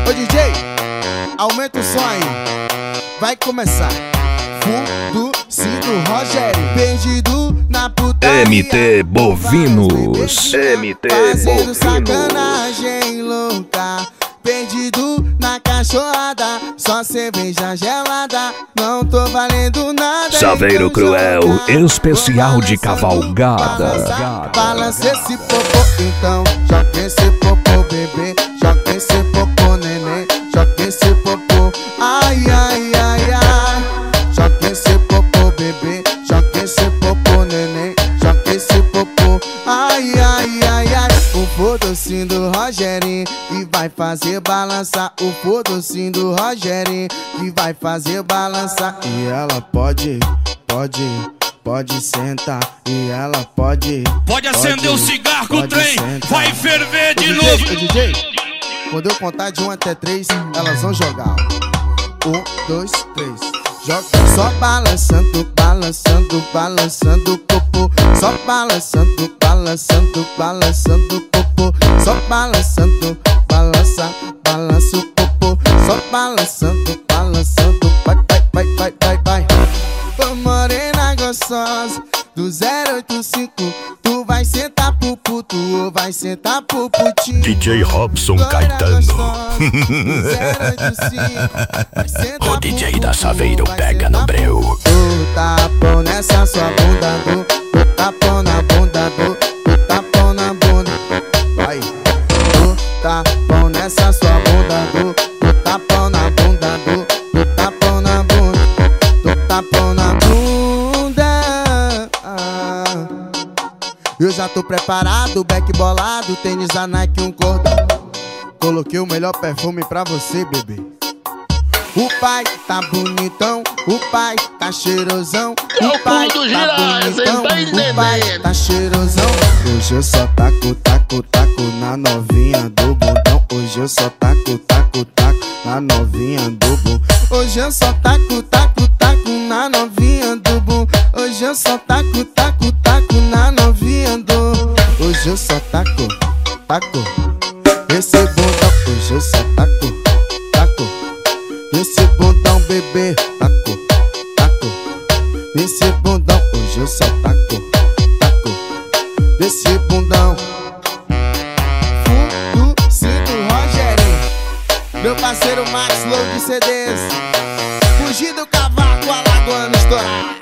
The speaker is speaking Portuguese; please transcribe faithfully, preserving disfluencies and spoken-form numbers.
Ô D J, aumenta o som aí. Vai começar. Fundo, do Rogério. Perdido na putaria. M T Bovinos. M T Fazendo Bovinos. sacanagem louca. Perdido na cachorrada. Só cerveja gelada. Não tô valendo nada. Saveiro então Cruel, joga. especial de cavalgada. Balança, balança esse popô. Então joga esse popô, bebê. Joga esse popô, neném. Joga esse popô. Ai, ai, ai, ai. Joga esse popô, bebê. Joga esse popô, neném. Joga esse popô. Ai, ai, ai, ai. O fodocinho do Rogerinho que vai fazer balançar. O fodocinho do Rogerinho que vai fazer balançar. E ela pode, pode, pode sentar. E ela pode, Pode acender o cigarro com o trem, sentar. vai ferver de Ô, novo. D J, ô, D J, quando eu contar de um até três, elas vão jogar. Um, dois, três. Joga só balançando, balançando, balançando o popô. Só balançando, balançando, balançando o popô. Só balançando, balança, balança o popô. Só balançando, balançando, vai, vai, vai, vai, vai, vai. Ô morena gostosa do zero oito cinco, tu vai sentar pro puto ou vai sentar pro putinho. D J Robson Dona Caetano. gostosa do zero oito cinco, vai sentar O D J pro da puto, Saveiro vai pega sentar no pro breu. Do tapão nessa sua bunda, do, do tapão na bunda, do, do tapão na bunda. Vai. Do tapão nessa sua bunda, do, do tapão na bunda, do, do tapão na bunda, do tapão na bunda. Ah. Eu já tô preparado, back bolado, tênis da Nike, um cordão. Coloquei o melhor perfume pra você, bebê. O pai tá bonitão, o pai tá cheirosão. O pai tá bonitão, o pai tá cheirosão. Hoje eu só taco, taco, taco na novinha do bundão. Hoje eu só taco, taco, taco na novinha do bum. Hoje eu só taco, taco, taco na novinha do bum. Hoje eu só taco, taco, taco na novinha do. Hoje eu só taco, taco esse bundão. Hoje eu só taco, taco esse bundão, bebê, taco, taco esse bundão. Hoje eu só taco, taco esse bundão. Fundo, cinto, Rogerinho. Meu parceiro Max, Low de C Ds. Fugir do cavaco, alagoano estourar.